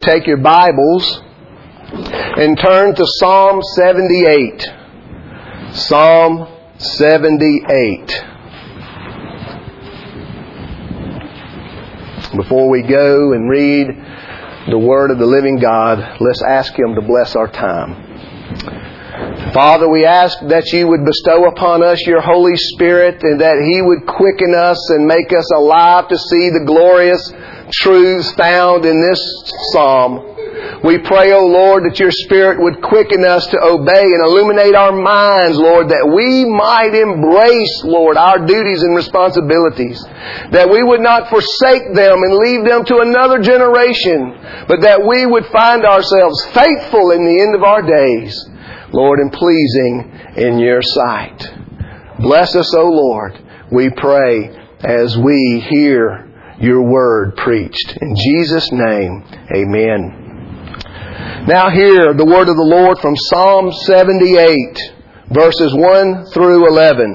Take your Bibles and turn to Psalm 78. Psalm 78. Before we go and read the Word of the living God, let's ask Him to bless our time. Father, we ask that You would bestow upon us Your Holy Spirit and that He would quicken us and make us alive to see the glorious truths found in this psalm. We pray, O Lord, that Your Spirit would quicken us to obey and illuminate our minds, Lord, that we might embrace, Lord, our duties and responsibilities. That we would not forsake them and leave them to another generation, but that we would find ourselves faithful in the end of our days, Lord, and pleasing in Your sight. Bless us, O Lord, we pray, as we hear Your Word preached. In Jesus' name, amen. Now hear the word of the Lord from Psalm 78, verses 1 through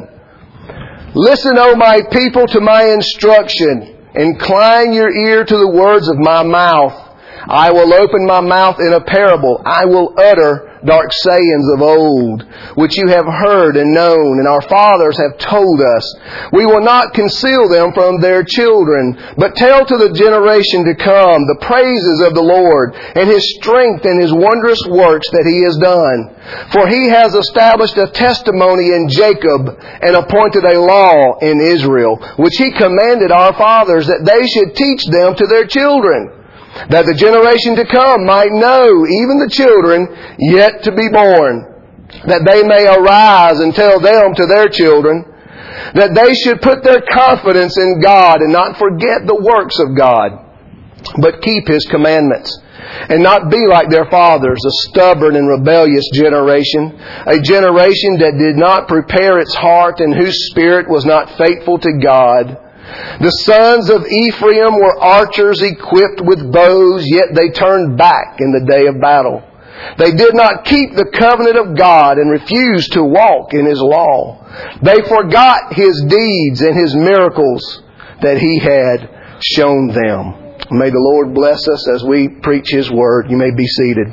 11. Listen, O my people, to my instruction. Incline your ear to the words of my mouth. I will open my mouth in a parable. I will utter dark sayings of old, which you have heard and known, and our fathers have told us. We will not conceal them from their children, but tell to the generation to come the praises of the Lord, and His strength and His wondrous works that He has done. For He has established a testimony in Jacob, and appointed a law in Israel, which He commanded our fathers, that they should teach them to their children, that the generation to come might know, even the children yet to be born, that they may arise and tell them to their children, that they should put their confidence in God and not forget the works of God, but keep His commandments, and not be like their fathers, a stubborn and rebellious generation, a generation that did not prepare its heart and whose spirit was not faithful to God. The sons of Ephraim were archers equipped with bows, yet they turned back in the day of battle. They did not keep the covenant of God and refused to walk in His law. They forgot His deeds and His miracles that He had shown them. May the Lord bless us as we preach His Word. You may be seated.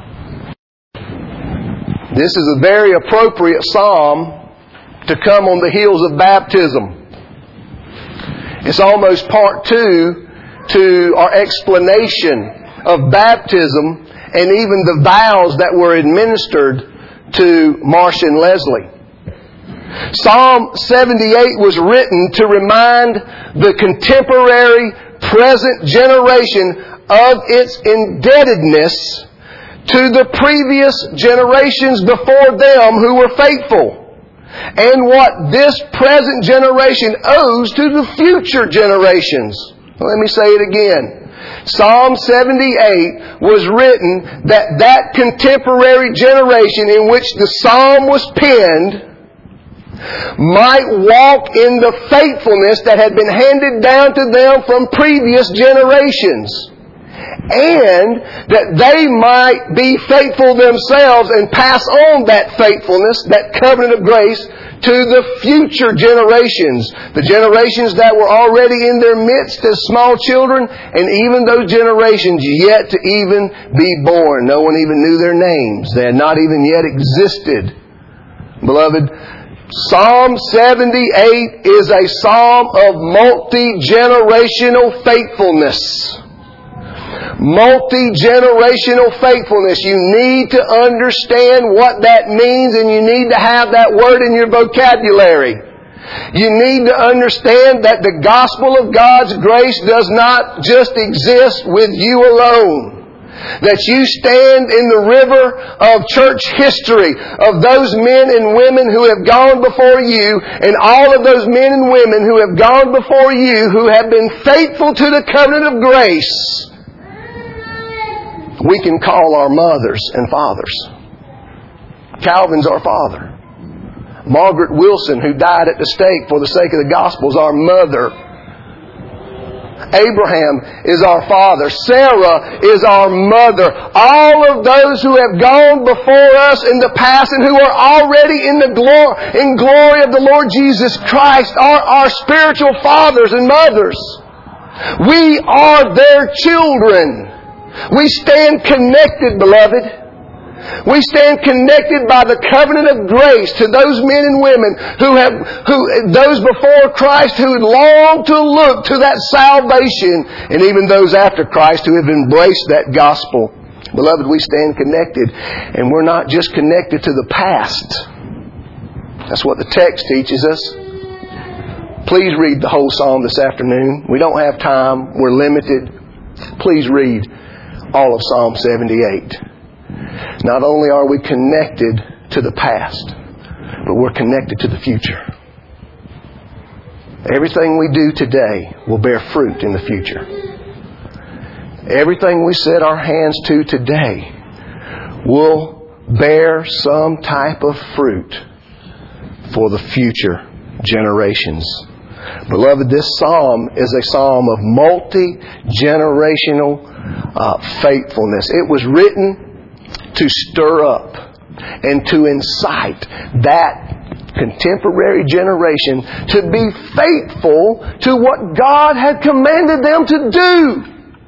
This is a very appropriate psalm to come on the heels of baptism. It's almost part two to our explanation of baptism and even the vows that were administered to Marcia and Leslie. Psalm 78 was written to remind the contemporary, present generation of its indebtedness to the previous generations before them who were faithful, and what this present generation owes to the future generations. Let me say it again. Psalm 78 was written that contemporary generation in which the psalm was penned might walk in the faithfulness that had been handed down to them from previous generations, and that they might be faithful themselves and pass on that faithfulness, that covenant of grace, to the future generations. The generations that were already in their midst as small children, and even those generations yet to even be born. No one even knew their names. They had not even yet existed. Beloved, Psalm 78 is a psalm of multi-generational faithfulness. Multi-generational faithfulness. You need to understand what that means, and you need to have that word in your vocabulary. You need to understand that the gospel of God's grace does not just exist with you alone. That you stand in the river of church history of those men and women who have gone before you, and all of those men and women who have gone before you who have been faithful to the covenant of grace. We can call our mothers and fathers. Calvin's our father. Margaret Wilson, who died at the stake for the sake of the gospel, is our mother. Abraham is our father. Sarah is our mother. All of those who have gone before us in the past and who are already in glory of the Lord Jesus Christ are our spiritual fathers and mothers. We are their children. We stand connected, beloved. We stand connected by the covenant of grace to those men and women those before Christ who long to look to that salvation, and even those after Christ who have embraced that gospel. Beloved, we stand connected, and we're not just connected to the past. That's what the text teaches us. Please read the whole psalm this afternoon. We don't have time. We're limited. Please read all of Psalm 78. Not only are we connected to the past, but we're connected to the future. Everything we do today will bear fruit in the future. Everything we set our hands to today will bear some type of fruit for the future generations. Beloved, this psalm is a psalm of multi-generational faithfulness. It was written to stir up and to incite that contemporary generation to be faithful to what God had commanded them to do.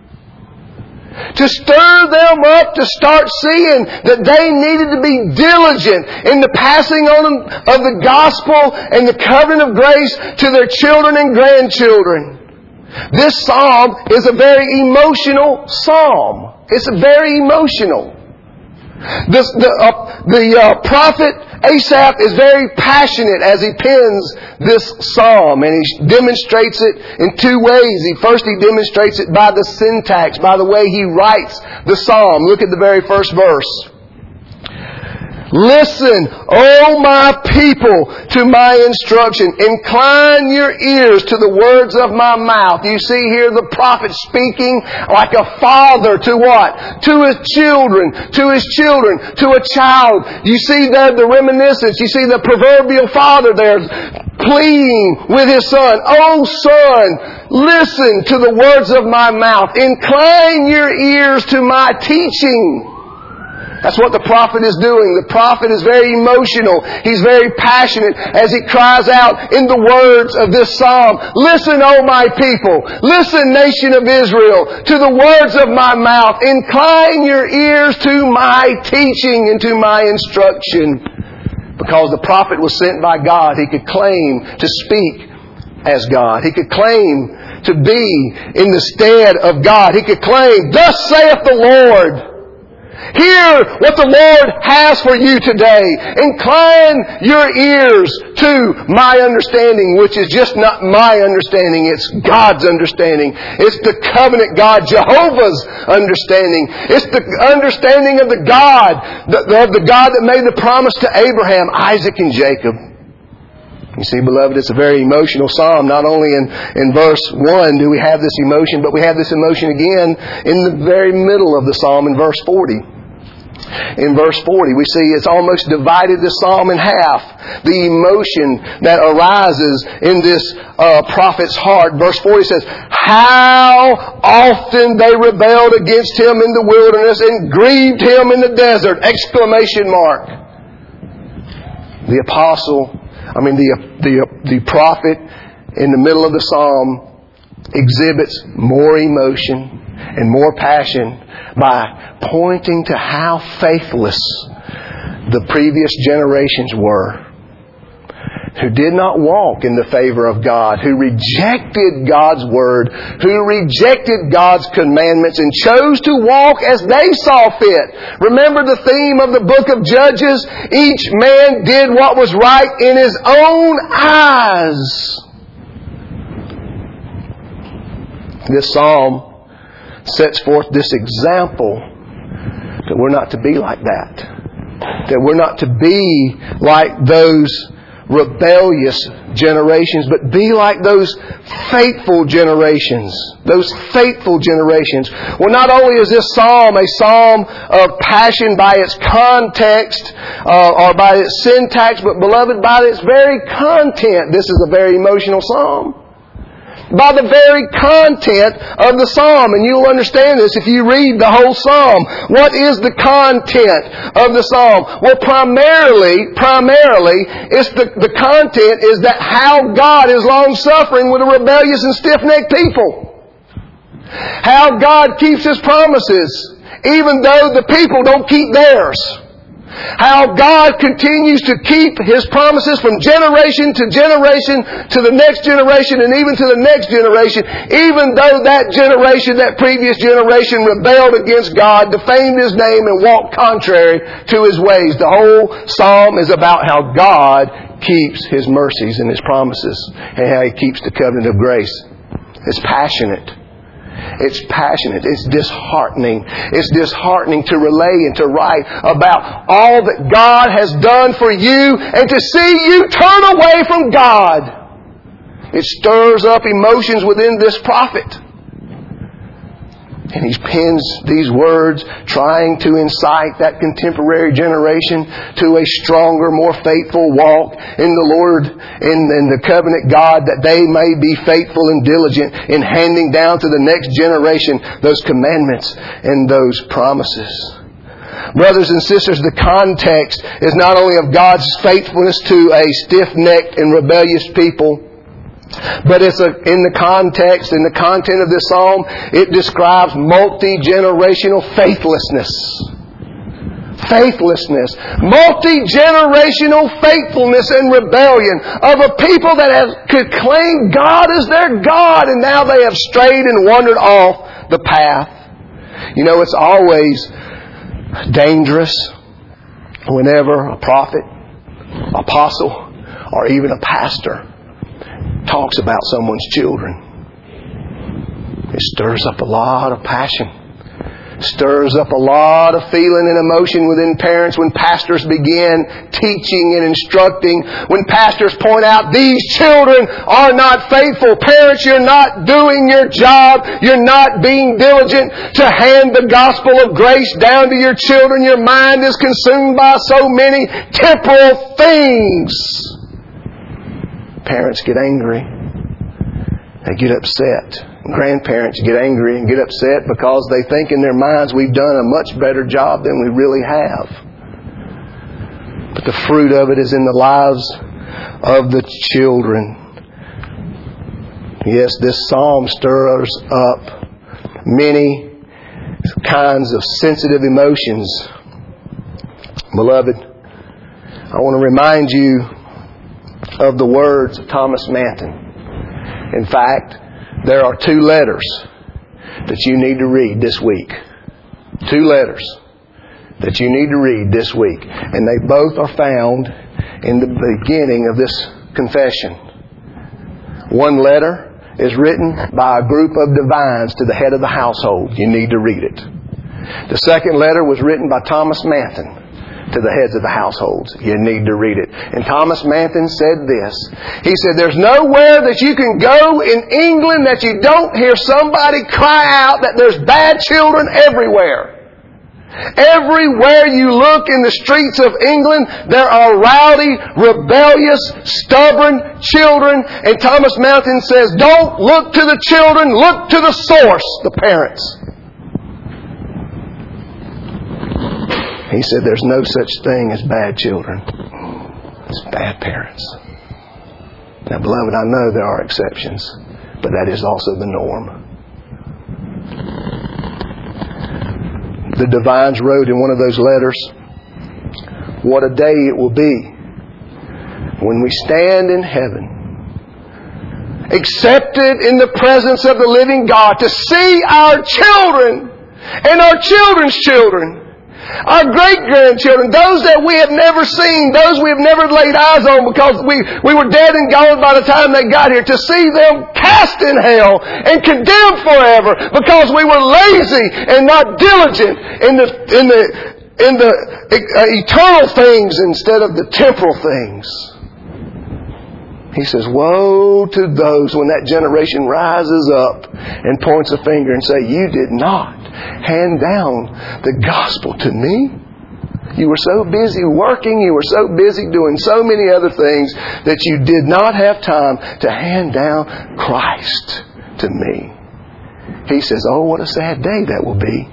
To stir them up to start seeing that they needed to be diligent in the passing on of the gospel and the covenant of grace to their children and grandchildren. This psalm is a very emotional psalm. It's very emotional. The prophet Asaph is very passionate as he pens this psalm, and he demonstrates it in two ways. First, he demonstrates it by the syntax, by the way he writes the psalm. Look at the very first verse. Listen, O my people, to my instruction. Incline your ears to the words of my mouth. You see here the prophet speaking like a father to what? To his children, to a child. You see there the reminiscence. You see the proverbial father there pleading with his son. Oh son, listen to the words of my mouth. Incline your ears to my teaching. That's what the prophet is doing. The prophet is very emotional. He's very passionate as he cries out in the words of this psalm. Listen, O my people. Listen, nation of Israel, to the words of my mouth. Incline your ears to my teaching and to my instruction. Because the prophet was sent by God, he could claim to speak as God. He could claim to be in the stead of God. He could claim, thus saith the Lord. Hear what the Lord has for you today. Incline your ears to my understanding, which is just not my understanding. It's God's understanding. It's the covenant God, Jehovah's understanding. It's the understanding of the God that made the promise to Abraham, Isaac, and Jacob. You see, beloved, it's a very emotional psalm. Not only in verse 1 do we have this emotion, but we have this emotion again in the very middle of the psalm in verse 40. In verse 40, we see it's almost divided the psalm in half. The emotion that arises in this prophet's heart. Verse 40 says, how often they rebelled against him in the wilderness and grieved him in the desert! Exclamation mark. The prophet in the middle of the psalm exhibits more emotion and more passion by pointing to how faithless the previous generations were, who did not walk in the favor of God, who rejected God's Word, who rejected God's commandments and chose to walk as they saw fit. Remember the theme of the book of Judges? Each man did what was right in his own eyes. This psalm sets forth this example that we're not to be like that. That we're not to be like those rebellious generations, but be like those faithful generations. Those faithful generations. Well, not only is this psalm a psalm of passion by its context or by its syntax, but beloved, by its very content, this is a very emotional psalm. By the very content of the psalm. And you'll understand this if you read the whole psalm. What is the content of the psalm? Well, primarily, it's the content is that how God is long-suffering with a rebellious and stiff-necked people. How God keeps His promises, even though the people don't keep theirs. How God continues to keep His promises from generation to generation to the next generation and even to the next generation, even though that generation, that previous generation, rebelled against God, defamed His name, and walked contrary to His ways. The whole psalm is about how God keeps His mercies and His promises and how He keeps the covenant of grace. It's passionate. It's passionate. It's disheartening. It's disheartening to relay and to write about all that God has done for you and to see you turn away from God. It stirs up emotions within this prophet. And he pens these words trying to incite that contemporary generation to a stronger, more faithful walk in the Lord, in the covenant God, that they may be faithful and diligent in handing down to the next generation those commandments and those promises. Brothers and sisters, the context is not only of God's faithfulness to a stiff-necked and rebellious people, but it's in the context, in the content of this psalm, it describes multi-generational faithlessness. Faithlessness. Multi-generational faithfulness and rebellion of a people that could claim God as their God, and now they have strayed and wandered off the path. You know, it's always dangerous whenever a prophet, apostle, or even a pastor talks about someone's children. It stirs up a lot of passion. Stirs up a lot of feeling and emotion within parents when pastors begin teaching and instructing. When pastors point out, these children are not faithful. Parents, you're not doing your job. You're not being diligent to hand the gospel of grace down to your children. Your mind is consumed by so many temporal things. Parents get angry. They get upset. Grandparents get angry and get upset because they think in their minds we've done a much better job than we really have. But the fruit of it is in the lives of the children. Yes, this psalm stirs up many kinds of sensitive emotions. Beloved, I want to remind you of the words of Thomas Manton. In fact, there are 2 letters that you need to read this week. 2 letters that you need to read this week. And they both are found in the beginning of this confession. One letter is written by a group of divines to the head of the household. You need to read it. The second letter was written by Thomas Manton to the heads of the households. You need to read it. And Thomas Manton said this. He said, there's nowhere that you can go in England that you don't hear somebody cry out that there's bad children everywhere. Everywhere you look in the streets of England, there are rowdy, rebellious, stubborn children. And Thomas Manton says, don't look to the children, look to the source, the parents. He said there's no such thing as bad children. It's bad parents. Now, beloved, I know there are exceptions, but that is also the norm. The divines wrote in one of those letters, what a day it will be when we stand in heaven, accepted in the presence of the living God, to see our children and our children's children, our great-grandchildren, those that we have never seen, those we have never laid eyes on because we were dead and gone by the time they got here, to see them cast in hell and condemned forever because we were lazy and not diligent in the eternal things instead of the temporal things. He says, woe to those when that generation rises up and points a finger and say, you did not hand down the gospel to me. You were so busy working, you were so busy doing so many other things that you did not have time to hand down Christ to me. He says, oh, what a sad day that will be.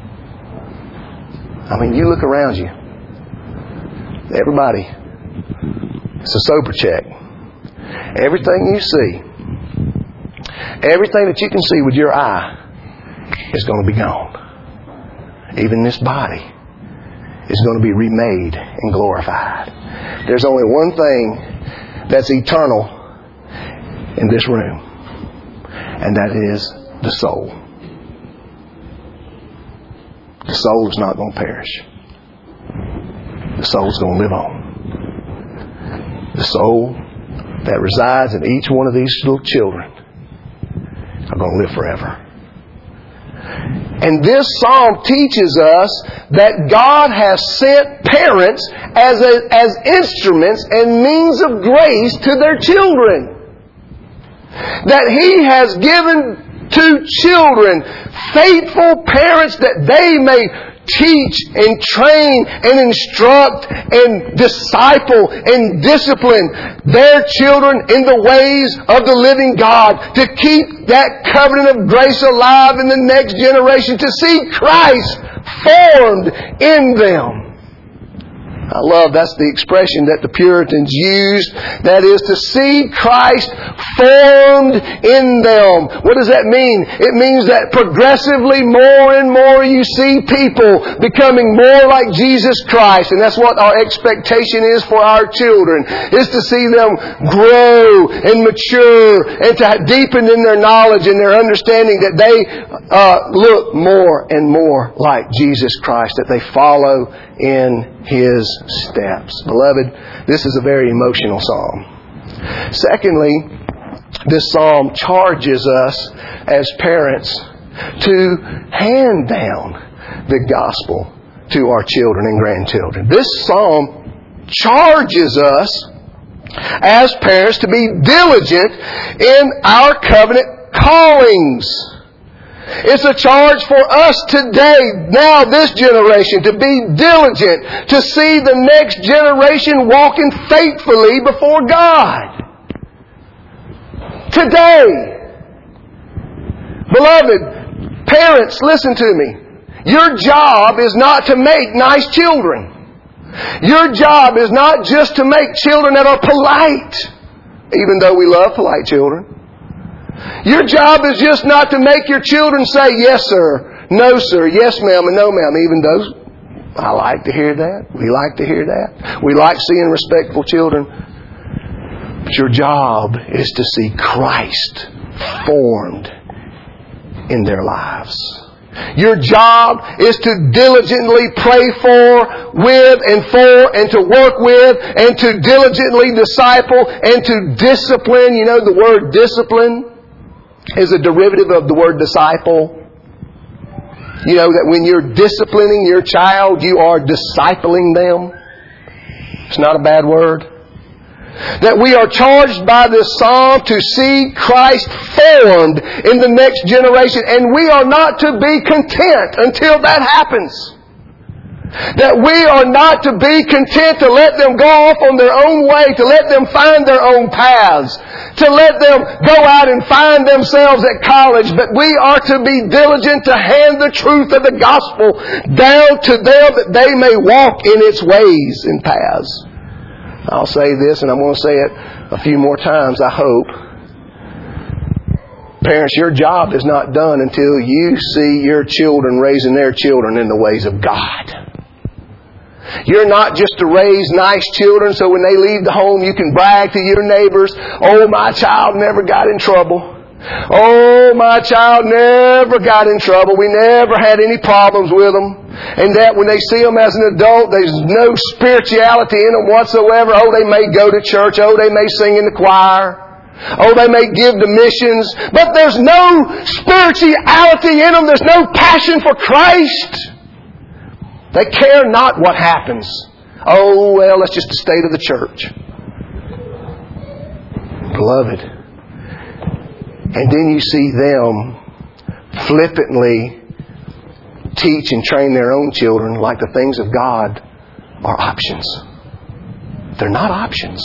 I mean, you look around you. Everybody. It's a sober check. Everything you see, everything that you can see with your eye, is going to be gone. Even this body is going to be remade and glorified. There's only one thing that's eternal in this room, and that is the soul. The soul is not going to perish. The soul is going to live on. The soul that resides in each one of these little children are going to live forever. And this psalm teaches us that God has sent parents as instruments and means of grace to their children. That He has given to children faithful parents that they may teach and train and instruct and disciple and discipline their children in the ways of the living God, to keep that covenant of grace alive in the next generation, to see Christ formed in them. I love that's the expression that the Puritans used. That is to see Christ formed in them. What does that mean? It means that progressively more and more you see people becoming more like Jesus Christ. And that's what our expectation is for our children, is to see them grow and mature and to deepen in their knowledge and their understanding, that they look more and more like Jesus Christ, that they follow in His steps. Beloved, this is a very emotional psalm. Secondly, this psalm charges us as parents to hand down the gospel to our children and grandchildren. This psalm charges us as parents to be diligent in our covenant callings. It's a charge for us today, now this generation, to be diligent, to see the next generation walking faithfully before God. Today, beloved, parents, listen to me. Your job is not to make nice children. Your job is not just to make children that are polite, even though we love polite children. Your job is just not to make your children say, yes, sir, no, sir, yes, ma'am, and no, ma'am, even those. I like to hear that. We like to hear that. We like seeing respectful children. But your job is to see Christ formed in their lives. Your job is to diligently pray for, with, and to work with, and to diligently disciple, and to discipline. You know, the word discipline is a derivative of the word disciple. You know that when you're disciplining your child, you are discipling them. It's not a bad word. That we are charged by this psalm to see Christ formed in the next generation. And we are not to be content until that happens. That we are not to be content to let them go off on their own way, to let them find their own paths, to let them go out and find themselves at college, but we are to be diligent to hand the truth of the gospel down to them that they may walk in its ways and paths. I'll say this, and I'm going to say it a few more times, I hope. Parents, your job is not done until you see your children raising their children in the ways of God. You're not just to raise nice children so when they leave the home you can brag to your neighbors, oh, my child never got in trouble. Oh, my child never got in trouble. We never had any problems with them. And that when they see them as an adult, there's no spirituality in them whatsoever. Oh, they may go to church. Oh, they may sing in the choir. Oh, they may give to missions. But there's no spirituality in them. There's no passion for Christ. They care not what happens. Oh, well, that's just the state of the church. Beloved. And then you see them flippantly teach and train their own children like the things of God are options. They're not options.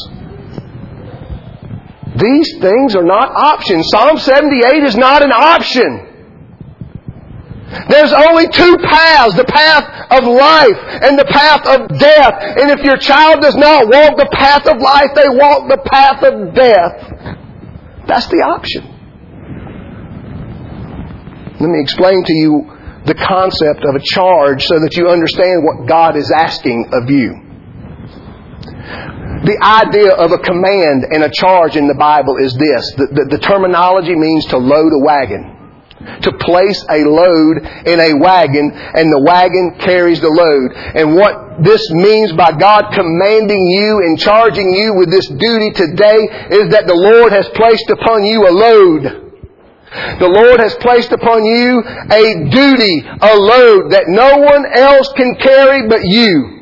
These things are not options. Psalm 78 is not an option. There's only two paths, the path of life and the path of death. And if your child does not walk the path of life, they walk the path of death. That's the option. Let me explain to you the concept of a charge so that you understand what God is asking of you. The idea of a command and a charge in the Bible is this. The terminology means to load a wagon. To place a load in a wagon, and the wagon carries the load. And what this means by God commanding you and charging you with this duty today is that the Lord has placed upon you a load. The Lord has placed upon you a duty, a load that no one else can carry but you.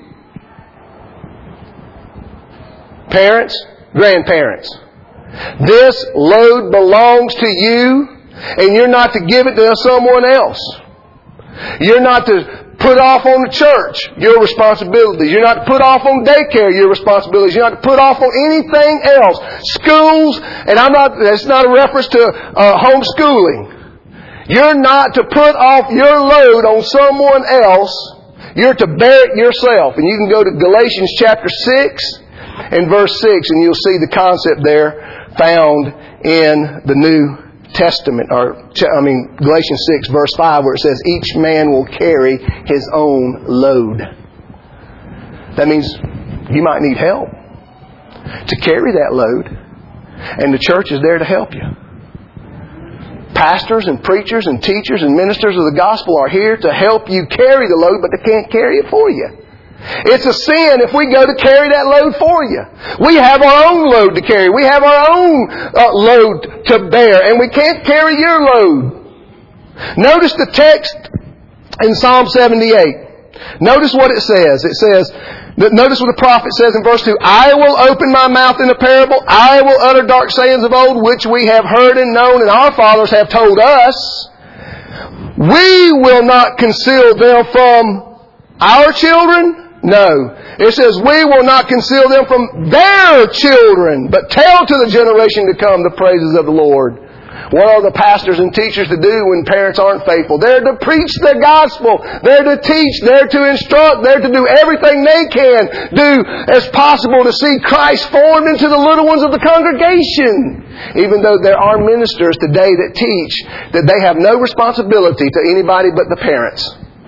Parents, grandparents, this load belongs to you, and you're not to give it to someone else. You're not to put off on the church your responsibilities. You're not to put off on daycare your responsibilities. You're not to put off on anything else. Schools, and that's not a reference to homeschooling. You're not to put off your load on someone else. You're to bear it yourself. And you can go to Galatians chapter 6 and verse 6, and you'll see the concept there found in the New Testament, Galatians 6 verse 5, where it says, each man will carry his own load. That means you might need help to carry that load, and the church is there to help you. Pastors and preachers and teachers and ministers of the gospel are here to help you carry the load, but they can't carry it for you. It's a sin if we go to carry that load for you. We have our own load to carry. We have our own load to bear, and we can't carry your load. Notice the text in Psalm 78. Notice what it says. It says, notice what the prophet says in verse 2. I will open my mouth in a parable. I will utter dark sayings of old, which we have heard and known, and our fathers have told us. We will not conceal them from our children. No. It says, we will not conceal them from their children, but tell to the generation to come the praises of the Lord. What are the pastors and teachers to do when parents aren't faithful? They're to preach the gospel. They're to teach. They're to instruct. They're to do everything they can do as possible to see Christ formed into the little ones of the congregation. Even though there are ministers today that teach that they have no responsibility to anybody but the parents.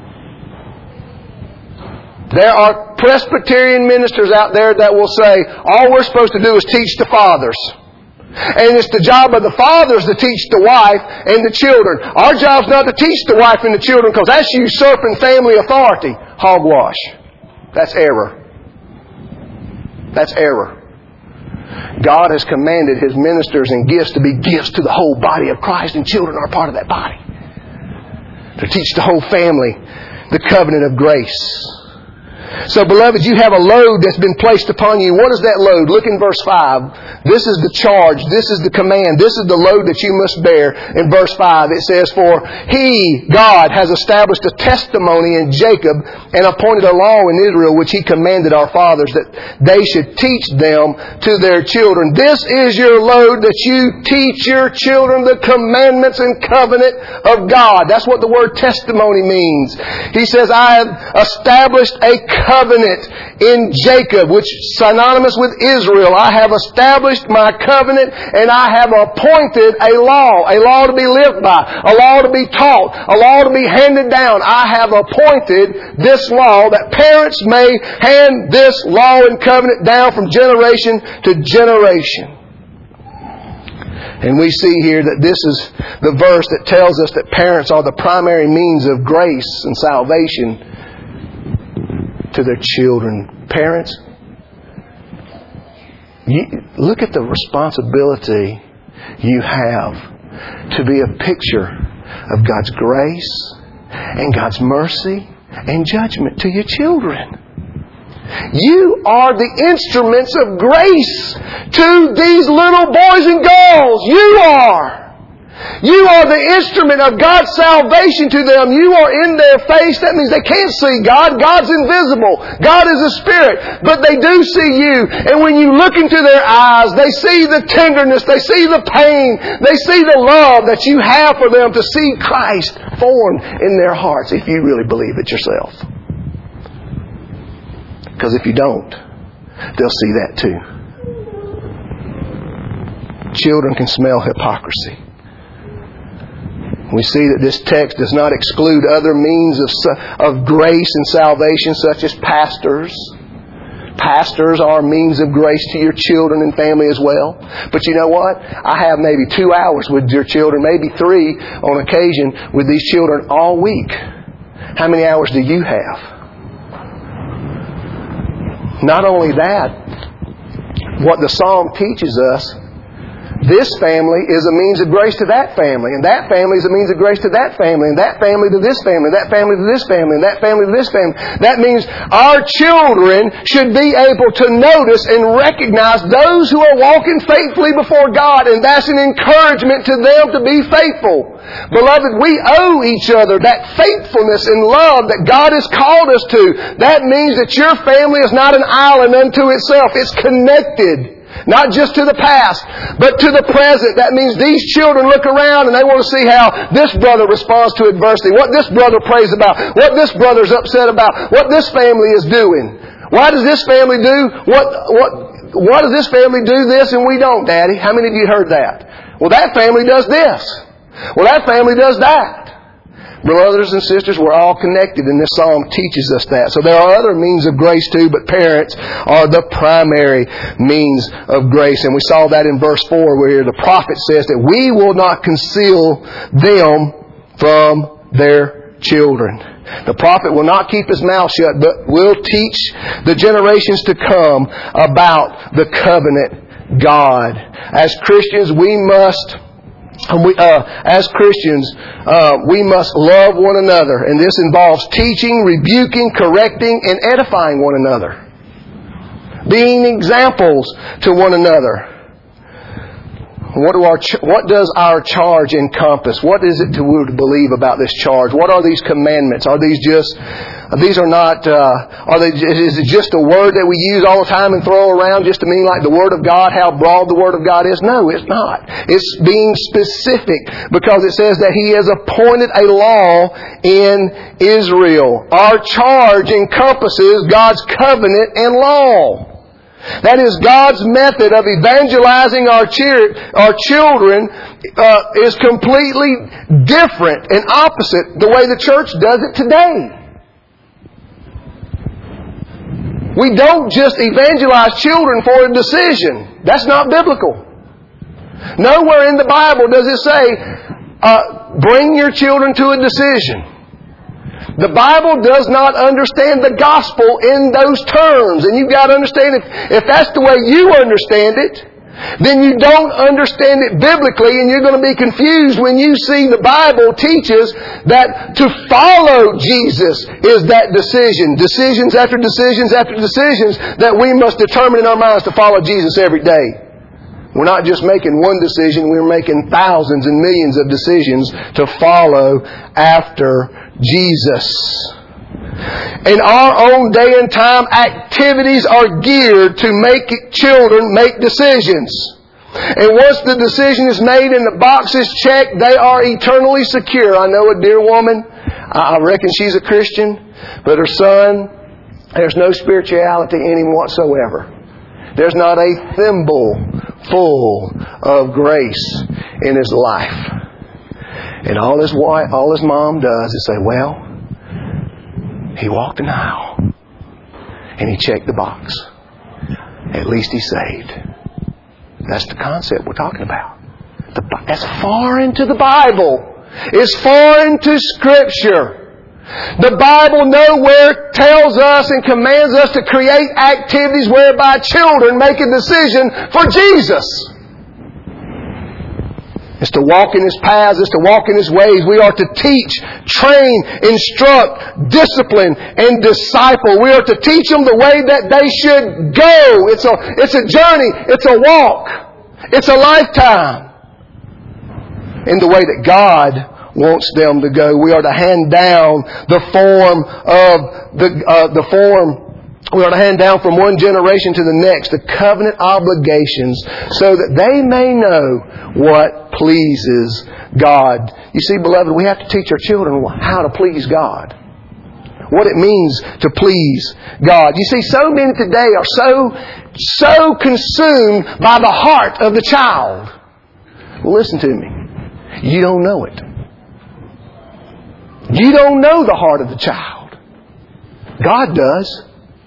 There are Presbyterian ministers out there that will say, all we're supposed to do is teach the fathers. And it's the job of the fathers to teach the wife and the children. Our job's not to teach the wife and the children because that's usurping family authority. Hogwash. That's error. That's error. God has commanded His ministers and gifts to be gifts to the whole body of Christ, and children are part of that body. To teach the whole family the covenant of grace. So, beloved, you have a load that's been placed upon you. What is that load? Look in verse 5. This is the charge. This is the command. This is the load that you must bear. In verse 5, it says, for He, God, has established a testimony in Jacob and appointed a law in Israel, which He commanded our fathers, that they should teach them to their children. This is your load, that you teach your children the commandments and covenant of God. That's what the word testimony means. He says, I have established a covenant in Jacob, which is synonymous with Israel. I have established my covenant, and I have appointed a law to be lived by, a law to be taught, a law to be handed down. I have appointed this law that parents may hand this law and covenant down from generation to generation. And we see here that this is the verse that tells us that parents are the primary means of grace and salvation to their children. Parents, look at the responsibility you have to be a picture of God's grace and God's mercy and judgment to your children. You are the instruments of grace to these little boys and girls. You are. You are the instrument of God's salvation to them. You are in their face. That means they can't see God. God's invisible. God is a spirit. But they do see you. And when you look into their eyes, they see the tenderness. They see the pain. They see the love that you have for them to see Christ formed in their hearts, if you really believe it yourself. Because if you don't, they'll see that too. Children can smell hypocrisy. We see that this text does not exclude other means of grace and salvation, such as pastors. Pastors are means of grace to your children and family as well. But you know what? I have maybe 2 hours with your children, maybe 3 on occasion with these children all week. How many hours do you have? Not only that, what the Psalm teaches us, this family is a means of grace to that family, and that family is a means of grace to that family, and that family to this family, and that family to this family, and that family to this family. That means our children should be able to notice and recognize those who are walking faithfully before God, and that's an encouragement to them to be faithful. Beloved, we owe each other that faithfulness and love that God has called us to. That means that your family is not an island unto itself. It's connected. Not just to the past, but to the present. That means these children look around and they want to see how this brother responds to adversity, what this brother prays about, what this brother's upset about, what this family is doing. Why does this family do why does this family do this and we don't, Daddy? How many of you heard that? Well, that family does this. Well, that family does that. Brothers and sisters, we're all connected, and this psalm teaches us that. So there are other means of grace too, but parents are the primary means of grace. And we saw that in verse 4 where the prophet says that we will not conceal them from their children. The prophet will not keep his mouth shut, but will teach the generations to come about the covenant God. As Christians, we must love one another, and this involves teaching, rebuking, correcting, and edifying one another. Being examples to one another. What does our charge encompass? What is it to believe about this charge? What are these commandments? Is it just a word that we use all the time and throw around just to mean like the Word of God, how broad the Word of God is? No, it's not. It's being specific because it says that He has appointed a law in Israel. Our charge encompasses God's covenant and law. That is, God's method of evangelizing our children is completely different and opposite the way the church does it today. We don't just evangelize children for a decision. That's not biblical. Nowhere in the Bible does it say, bring your children to a decision. The Bible does not understand the gospel in those terms. And you've got to understand if that's the way you understand it, then you don't understand it biblically, and you're going to be confused when you see the Bible teaches that to follow Jesus is that decision. Decisions after decisions after decisions that we must determine in our minds to follow Jesus every day. We're not just making one decision, we're making thousands and millions of decisions to follow after Jesus. In our own day and time, activities are geared to make children make decisions. And once the decision is made and the box is checked, they are eternally secure. I know a dear woman, I reckon she's a Christian, but her son, there's no spirituality in him whatsoever. There's not a thimble full of grace in his life. And all his mom does is say, well, he walked an aisle and he checked the box. At least he's saved. That's the concept we're talking about. That's far into the Bible. It's far into Scripture. The Bible nowhere tells us and commands us to create activities whereby children make a decision for Jesus. It's to walk in His paths. It's to walk in His ways. We are to teach, train, instruct, discipline, and disciple. We are to teach them the way that they should go. It's a journey. It's a walk. It's a lifetime. In the way that God wants them to go. We are to hand down the form we are to hand down from one generation to the next the covenant obligations so that they may know what pleases God. You see, beloved, we have to teach our children how to please God. What it means to please God. You see, so many today are so consumed by the heart of the child. Well, listen to me. You don't know it. You don't know the heart of the child. God does.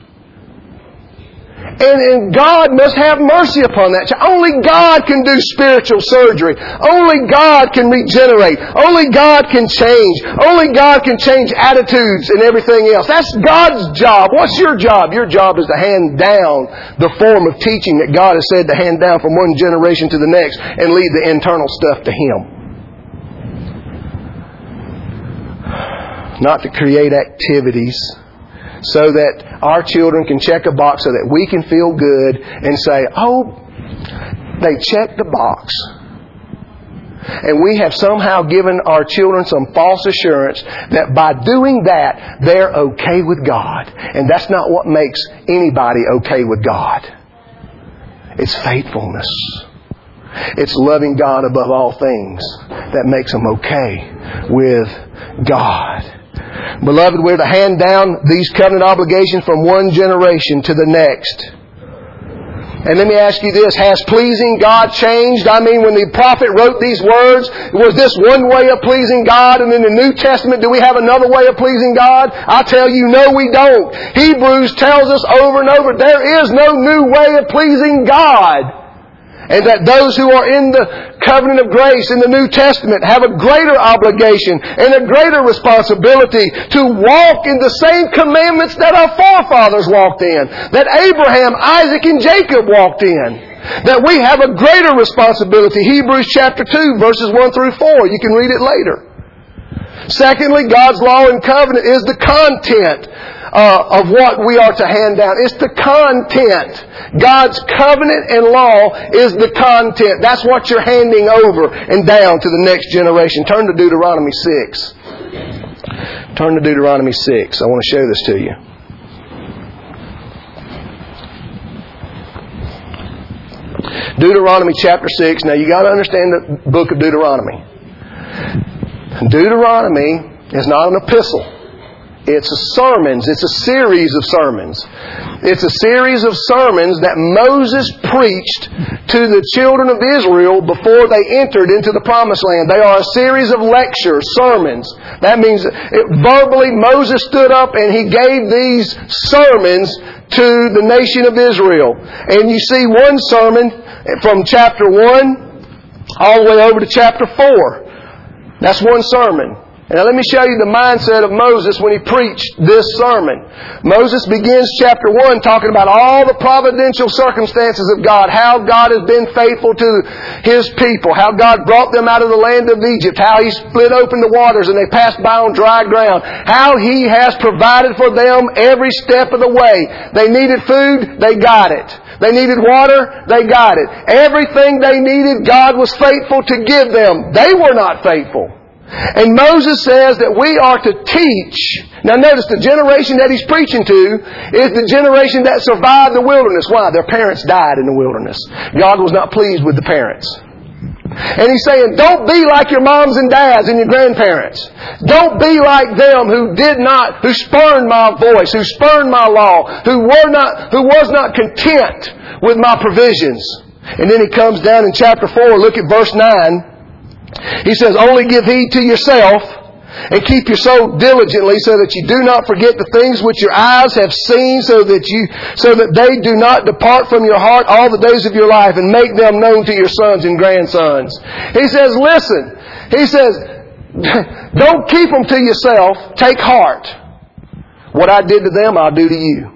And God must have mercy upon that child. Only God can do spiritual surgery. Only God can regenerate. Only God can change. Only God can change attitudes and everything else. That's God's job. What's your job? Your job is to hand down the form of teaching that God has said to hand down from one generation to the next and leave the internal stuff to Him. Not to create activities so that our children can check a box so that we can feel good and say, oh, they checked the box. And we have somehow given our children some false assurance that by doing that, they're okay with God. And that's not what makes anybody okay with God. It's faithfulness. It's loving God above all things that makes them okay with God. Beloved, we're to hand down these covenant obligations from one generation to the next. And let me ask you this, has pleasing God changed? I mean, when the prophet wrote these words, was this one way of pleasing God? And in the New Testament, do we have another way of pleasing God? I tell you, no, we don't. Hebrews tells us over and over, there is no new way of pleasing God. And that those who are in the covenant of grace in the New Testament have a greater obligation and a greater responsibility to walk in the same commandments that our forefathers walked in, that Abraham, Isaac, and Jacob walked in. That we have a greater responsibility. Hebrews chapter 2, verses 1 through 4. You can read it later. Secondly, God's law and covenant is the content of what we are to hand down. It's the content. God's covenant and law is the content. That's what you're handing over and down to the next generation. Turn to Deuteronomy 6. Turn to Deuteronomy 6. I want to show this to you. Deuteronomy chapter 6. Now you got to understand the book of Deuteronomy. Deuteronomy is not an epistle. It's sermons. It's a series of sermons. It's a series of sermons that Moses preached to the children of Israel before they entered into the Promised Land. They are a series of lectures, sermons. That means verbally Moses stood up and he gave these sermons to the nation of Israel. And you see one sermon from chapter 1 all the way over to chapter 4. That's one sermon. And now let me show you the mindset of Moses when he preached this sermon. Moses begins chapter 1 talking about all the providential circumstances of God, how God has been faithful to His people, how God brought them out of the land of Egypt, how He split open the waters and they passed by on dry ground, how He has provided for them every step of the way. They needed food, they got it. They needed water, they got it. Everything they needed, God was faithful to give them. They were not faithful. And Moses says that we are to teach. Now notice the generation that he's preaching to is the generation that survived the wilderness. Why? Their parents died in the wilderness. God was not pleased with the parents. And he's saying, don't be like your moms and dads and your grandparents. Don't be like them who spurned my voice, who spurned my law, who was not content with my provisions. And then he comes down in chapter 4, look at verse 9. He says, only give heed to yourself and keep your soul diligently so that you do not forget the things which your eyes have seen so that they do not depart from your heart all the days of your life and make them known to your sons and grandsons. He says, listen. He says, don't keep them to yourself. Take heart. What I did to them, I'll do to you.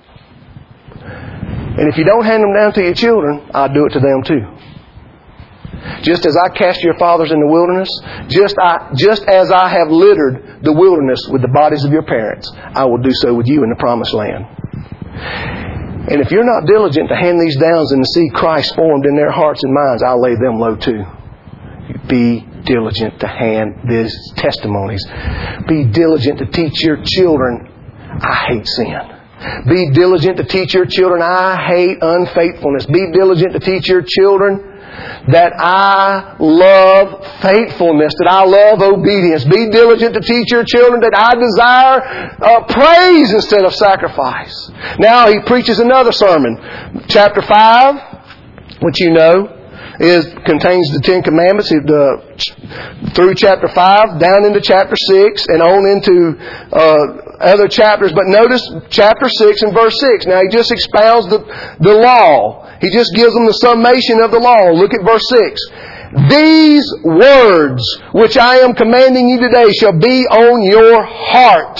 And if you don't hand them down to your children, I'll do it to them too. Just as I cast your fathers in the wilderness, just as I have littered the wilderness with the bodies of your parents, I will do so with you in the Promised Land. And if you're not diligent to hand these down and to see Christ formed in their hearts and minds, I'll lay them low too. Be diligent to hand these testimonies. Be diligent to teach your children, I hate sin. Be diligent to teach your children, I hate unfaithfulness. Be diligent to teach your children that I love faithfulness, that I love obedience. Be diligent to teach your children that I desire praise instead of sacrifice. Now he preaches another sermon. Chapter 5, which you know. contains the Ten Commandments through chapter 5, down into chapter 6, and on into other chapters. But notice chapter 6 and verse 6. Now he just expounds the law. He just gives them the summation of the law. Look at verse 6. These words which I am commanding you today shall be on your heart.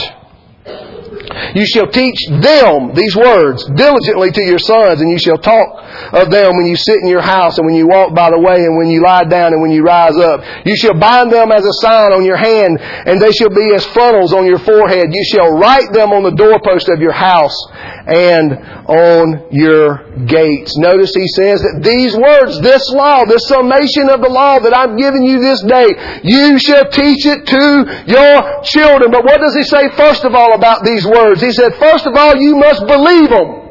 You shall teach them, these words, diligently to your sons, and you shall talk of them when you sit in your house, and when you walk by the way, and when you lie down, and when you rise up. You shall bind them as a sign on your hand, and they shall be as frontals on your forehead. You shall write them on the doorpost of your house and on your gates. Notice he says that these words, this law, this summation of the law that I'm giving you this day, you shall teach it to your children. But what does he say first of all about these words? He said, first of all, you must believe them.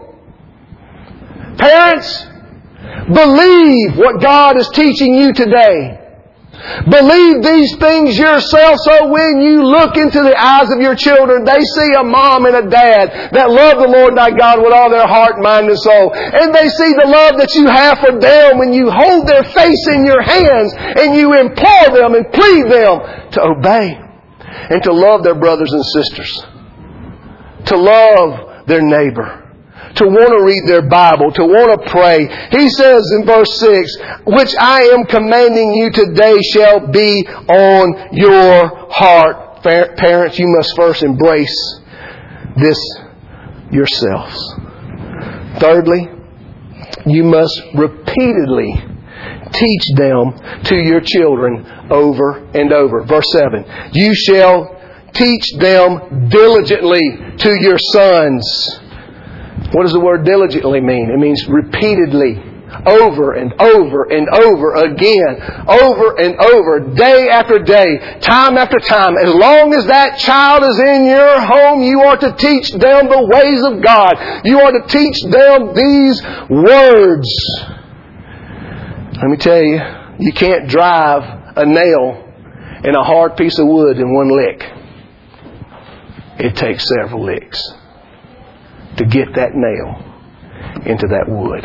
Parents, believe what God is teaching you today. Believe these things yourself, so when you look into the eyes of your children, they see a mom and a dad that love the Lord thy God with all their heart, mind, and soul. And they see the love that you have for them when you hold their face in your hands and you implore them and plead them to obey and to love their brothers and sisters, to love their neighbor, to want to read their Bible, to want to pray. He says in verse 6, which I am commanding you today shall be on your heart. Parents, you must first embrace this yourselves. Thirdly, you must repeatedly teach them to your children over and over. Verse 7, you shall teach them diligently to your sons. What does the word diligently mean? It means repeatedly, over and over and over again, over and over, day after day, time after time. As long as that child is in your home, you are to teach them the ways of God. You are to teach them these words. Let me tell you, you can't drive a nail in a hard piece of wood in one lick. It takes several licks to get that nail into that wood.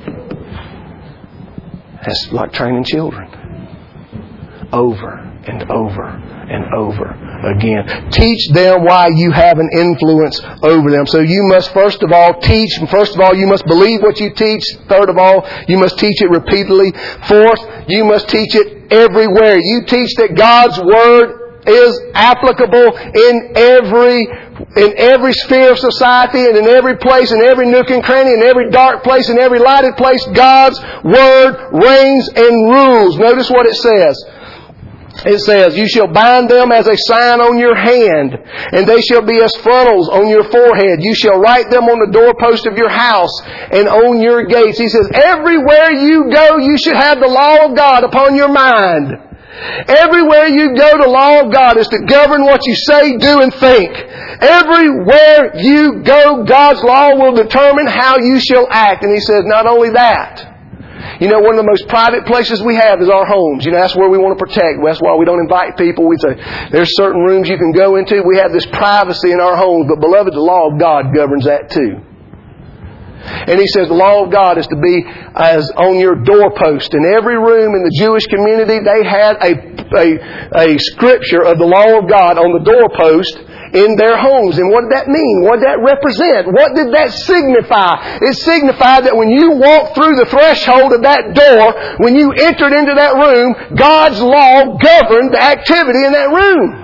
That's like training children. Over and over and over again. Teach them why you have an influence over them. So you must first of all teach. First of all, you must believe what you teach. Third of all, you must teach it repeatedly. Fourth, you must teach it everywhere. You teach that God's Word is applicable in every sphere of society and in every place, in every nook and cranny, in every dark place, in every lighted place. God's Word reigns and rules. Notice what it says. It says, you shall bind them as a sign on your hand, and they shall be as frontals on your forehead. You shall write them on the doorpost of your house and on your gates. He says, everywhere you go, you should have the law of God upon your mind. Everywhere you go, the law of God is to govern what you say, do, and think. Everywhere you go, God's law will determine how you shall act. And He says, not only that. You know, one of the most private places we have is our homes. You know, that's where we want to protect. That's why we don't invite people. We say, there's certain rooms you can go into. We have this privacy in our homes. But beloved, the law of God governs that too. And He says the law of God is to be as on your doorpost. In every room in the Jewish community, they had a scripture of the law of God on the doorpost in their homes. And what did that mean? What did that represent? What did that signify? It signified that when you walked through the threshold of that door, when you entered into that room, God's law governed the activity in that room.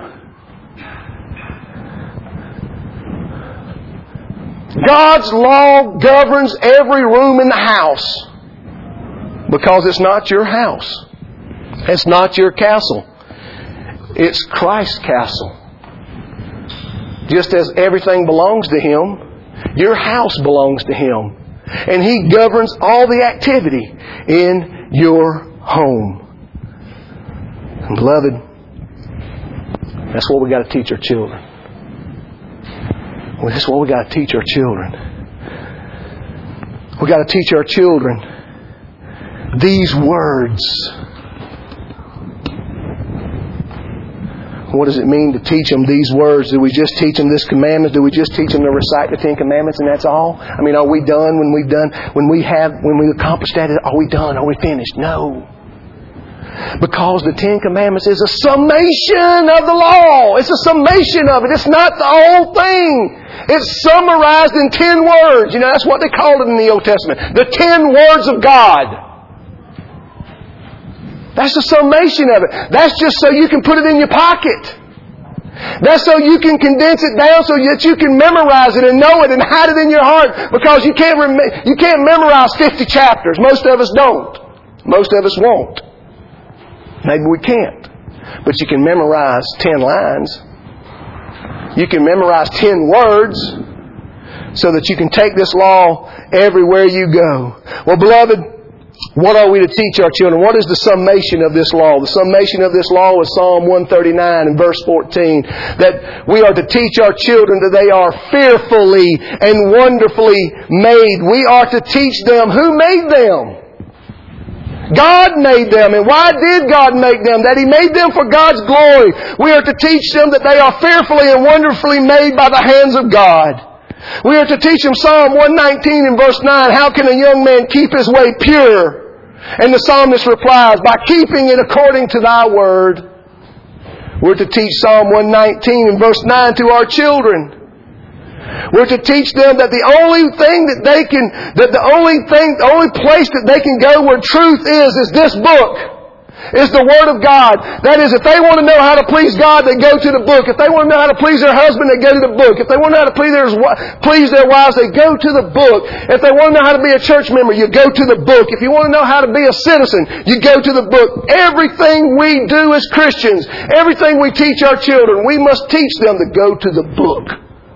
God's law governs every room in the house. Because it's not your house. It's not your castle. It's Christ's castle. Just as everything belongs to Him, your house belongs to Him. And He governs all the activity in your home. And beloved, that's what we got to teach our children. Well, that's what we got to teach our children. We got to teach our children these words. What does it mean to teach them these words? Do we just teach them this commandment? Do we just teach them to recite the 10 Commandments and that's all? I mean, are we done when we've accomplished that? Are we done? Are we finished? No. Because the 10 Commandments is a summation of the law. It's a summation of it. It's not the whole thing. It's summarized in 10 words. You know, that's what they called it in the Old Testament. The 10 words of God. That's the summation of it. That's just so you can put it in your pocket. That's so you can condense it down so that you can memorize it and know it and hide it in your heart. Because you can't memorize 50 chapters. Most of us don't. Most of us won't. Maybe we can't. But you can memorize 10 lines. You can memorize 10 words so that you can take this law everywhere you go. Well, beloved, what are we to teach our children? What is the summation of this law? The summation of this law is Psalm 139 and verse 14. That we are to teach our children that they are fearfully and wonderfully made. We are to teach them who made them. God made them. And why did God make them? That He made them for God's glory. We are to teach them that they are fearfully and wonderfully made by the hands of God. We are to teach them Psalm 119 and verse 9. How can a young man keep his way pure? And the psalmist replies, by keeping it according to Thy word. We're to teach Psalm 119 and verse 9 to our children. We're to teach them that the only place that they can go where truth is this book. Is the Word of God. That is, if they want to know how to please God, they go to the book. If they want to know how to please their husband, they go to the book. If they want to know how to please their wives, they go to the book. If they want to know how to be a church member, you go to the book. If you want to know how to be a citizen, you go to the book. Everything we do as Christians, everything we teach our children, we must teach them to go to the book.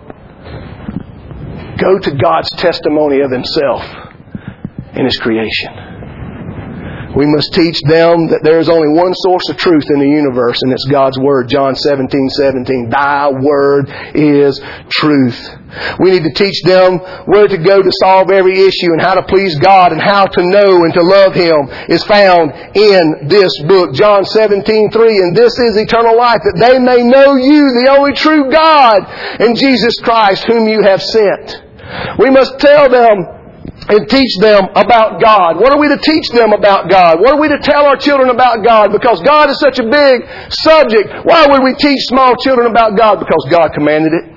Go to God's testimony of Himself in His creation. We must teach them that there is only one source of truth in the universe, and it's God's Word. John 17:17. Thy Word is truth. We need to teach them where to go to solve every issue, and how to please God and how to know and to love Him is found in this book. John 17:3. And this is eternal life, that they may know You, the only true God, and Jesus Christ, whom You have sent. We must tell them and teach them about God. What are we to teach them about God? What are we to tell our children about God? Because God is such a big subject. Why would we teach small children about God? Because God commanded it.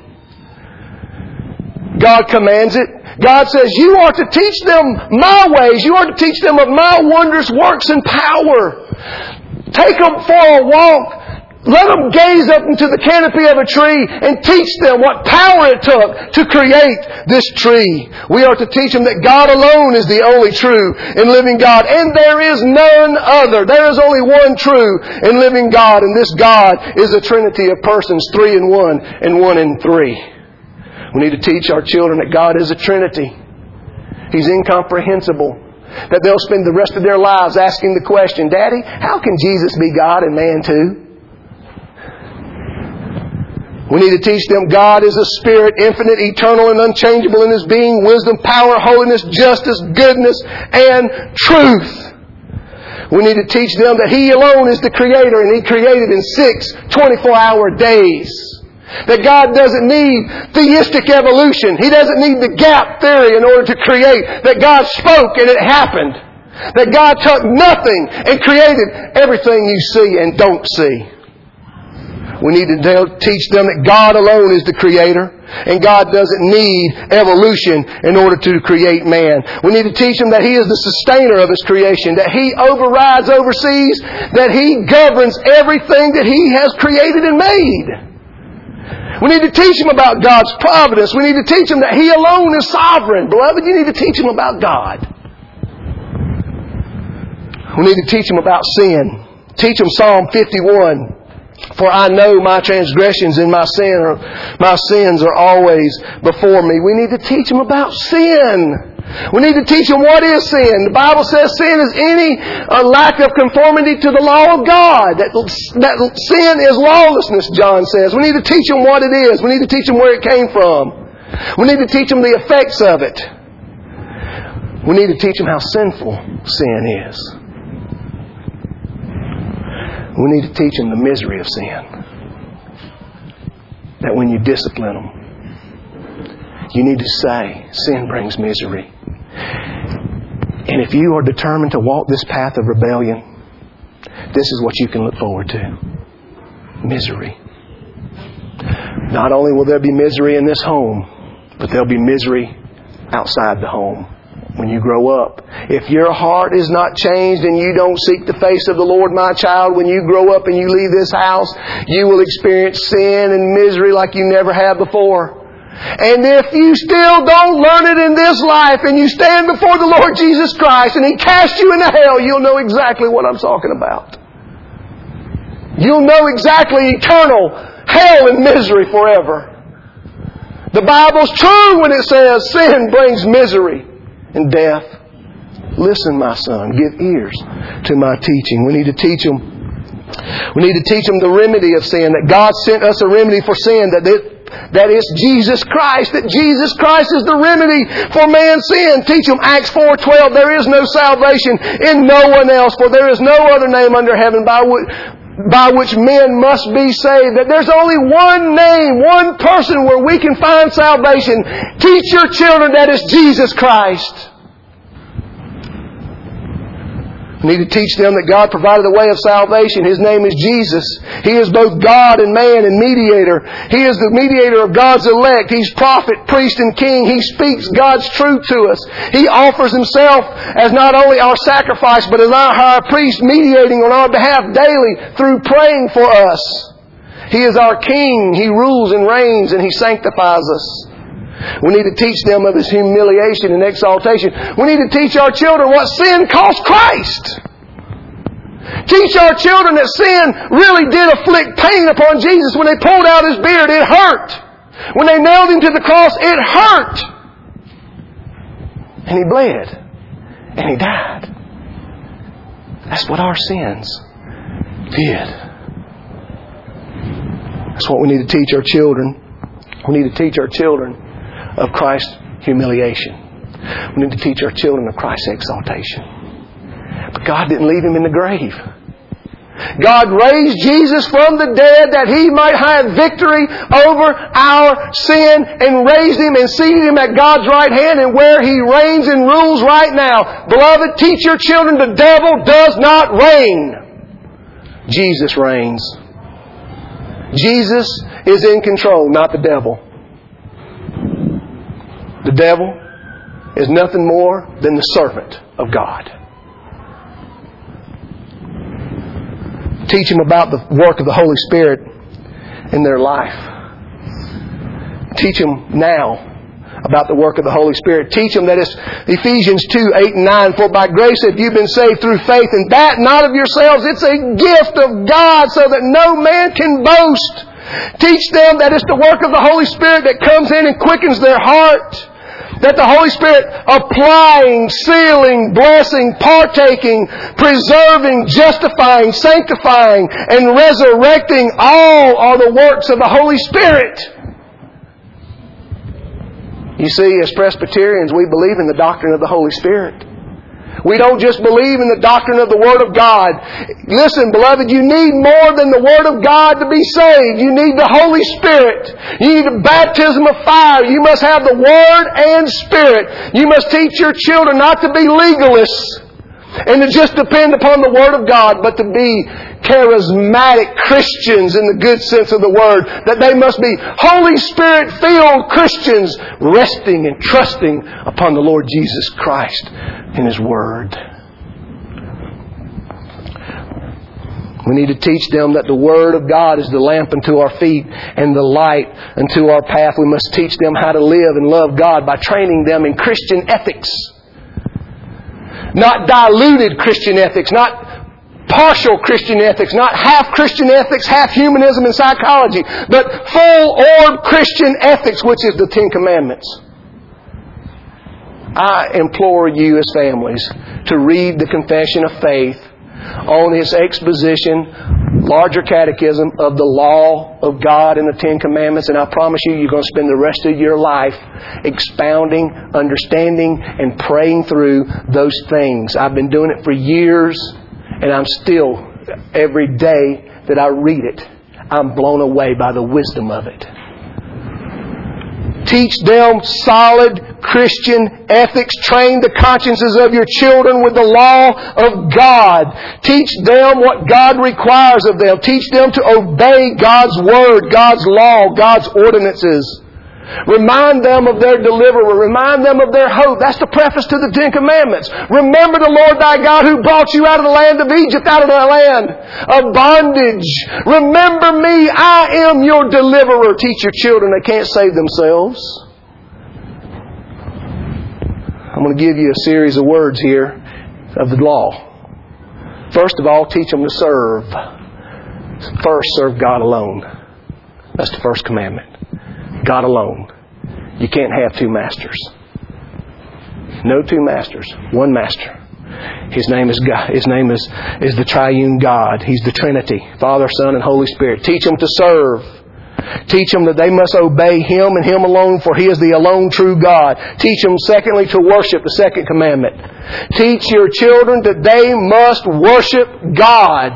God commands it. God says, you are to teach them My ways. You are to teach them of My wondrous works and power. Take them for a walk. Let them gaze up into the canopy of a tree and teach them what power it took to create this tree. We are to teach them that God alone is the only true and living God. And there is none other. There is only one true and living God. And this God is a trinity of persons, 3 in 1 and 1 in 3. We need to teach our children that God is a trinity. He's incomprehensible. That they'll spend the rest of their lives asking the question, Daddy, how can Jesus be God and man too? We need to teach them God is a Spirit, infinite, eternal, and unchangeable in His being, wisdom, power, holiness, justice, goodness, and truth. We need to teach them that He alone is the Creator, and He created in 6 24-hour days. That God doesn't need theistic evolution. He doesn't need the gap theory in order to create. That God spoke and it happened. That God took nothing and created everything you see and don't see. We need to teach them that God alone is the Creator, and God doesn't need evolution in order to create man. We need to teach them that He is the sustainer of His creation, that He overrides, oversees, that He governs everything that He has created and made. We need to teach them about God's providence. We need to teach them that He alone is sovereign. Beloved, you need to teach them about God. We need to teach them about sin. Teach them Psalm 51. For I know my transgressions and my sins are always before me. We need to teach them about sin. We need to teach them what is sin. The Bible says sin is any lack of conformity to the law of God. That sin is lawlessness, John says. We need to teach them what it is. We need to teach them where it came from. We need to teach them the effects of it. We need to teach them how sinful sin is. We need to teach them the misery of sin. that when you discipline them, you need to say, sin brings misery. And if you are determined to walk this path of rebellion, this is what you can look forward to. Misery. Not only will there be misery in this home, but there'll be misery outside the home when you grow up. If your heart is not changed and you don't seek the face of the Lord, my child, when you grow up and you leave this house, you will experience sin and misery like you never have before. And if you still don't learn it in this life and you stand before the Lord Jesus Christ and He casts you into hell, you'll know exactly what I'm talking about. You'll know exactly eternal hell and misery forever. The Bible's true when it says sin brings misery and death. Listen, my son, give ears to my teaching. We need to teach them. We need to teach them the remedy of sin, that God sent us a remedy for sin, that is Jesus Christ, that Jesus Christ is the remedy for man's sin. Teach them Acts 4:12. There is no salvation in no one else, for there is no other name under heaven by which men must be saved. That there's only one name, one person where we can find salvation. Teach your children that is Jesus Christ. We need to teach them that God provided a way of salvation. His name is Jesus. He is both God and man and mediator. He is the mediator of God's elect. He's prophet, priest, and king. He speaks God's truth to us. He offers Himself as not only our sacrifice, but as our high priest, mediating on our behalf daily through praying for us. He is our king. He rules and reigns, and He sanctifies us. We need to teach them of His humiliation and exaltation. We need to teach our children what sin cost Christ. Teach our children that sin really did afflict pain upon Jesus. When they pulled out His beard, it hurt. When they nailed Him to the cross, it hurt. And He bled. And He died. That's what our sins did. That's what we need to teach our children. We need to teach our children of Christ's humiliation. We need to teach our children of Christ's exaltation. But God didn't leave Him in the grave. God raised Jesus from the dead that He might have victory over our sin, and raised Him and seated Him at God's right hand, and where He reigns and rules right now. Beloved, teach your children the devil does not reign. Jesus reigns. Jesus is in control, not the devil. The devil is nothing more than the servant of God. Teach them about the work of the Holy Spirit in their life. Teach them now about the work of the Holy Spirit. Teach them that it's Ephesians 2:8 and 9. For by grace have you been saved through faith, and that not of yourselves. It's a gift of God, so that no man can boast. Teach them that it's the work of the Holy Spirit that comes in and quickens their heart. That the Holy Spirit applying, sealing, blessing, partaking, preserving, justifying, sanctifying, and resurrecting, all are the works of the Holy Spirit. You see, as Presbyterians, we believe in the doctrine of the Holy Spirit. We don't just believe in the doctrine of the Word of God. Listen, beloved, you need more than the Word of God to be saved. You need the Holy Spirit. You need a baptism of fire. You must have the Word and Spirit. You must teach your children not to be legalists and to just depend upon the Word of God, but to be charismatic Christians in the good sense of the word. That they must be Holy Spirit-filled Christians, resting and trusting upon the Lord Jesus Christ and His Word. We need to teach them that the Word of God is the lamp unto our feet and the light unto our path. We must teach them how to live and love God by training them in Christian ethics. Not diluted Christian ethics, not partial Christian ethics, not half Christian ethics, half humanism and psychology, but full-orbed Christian ethics, which is the Ten Commandments. I implore you as families to read the Confession of Faith on its exposition, larger catechism of the law of God and the Ten Commandments, and I promise you, you're going to spend the rest of your life expounding, understanding, and praying through those things. I've been doing it for years, and I'm still, every day that I read it, I'm blown away by the wisdom of it. Teach them solid Christian ethics. Train the consciences of your children with the law of God. Teach them what God requires of them. Teach them to obey God's Word, God's law, God's ordinances. Remind them of their deliverer. Remind them of their hope. That's the preface to the 10 Commandments. Remember the Lord thy God who brought you out of the land of Egypt, out of the land of bondage. Remember me, I am your deliverer. Teach your children they can't save themselves. I'm going to give you a series of words here of the law. First of all, teach them to serve. First, serve God alone. That's the first commandment. God alone. You can't have two masters. No two masters. One master. His name is God. His name is the Triune God. He's the Trinity. Father, Son, and Holy Spirit. Teach them to serve. Teach them that they must obey Him and Him alone, for He is the alone true God. Teach them, secondly, to worship, the second commandment. Teach your children that they must worship God.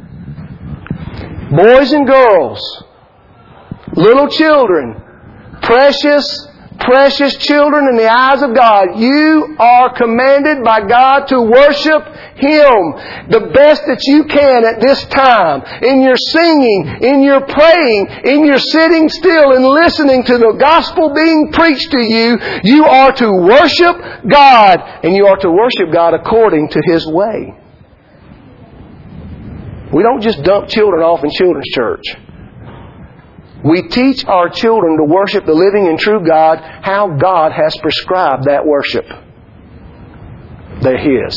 Boys and girls, little children, precious children in the eyes of God, you are commanded by God to worship Him the best that you can at this time. In your singing, in your praying, in your sitting still and listening to the gospel being preached to you, you are to worship God, and you are to worship God according to His way. We don't just dump children off in children's church. We teach our children to worship the living and true God how God has prescribed that worship. They're His.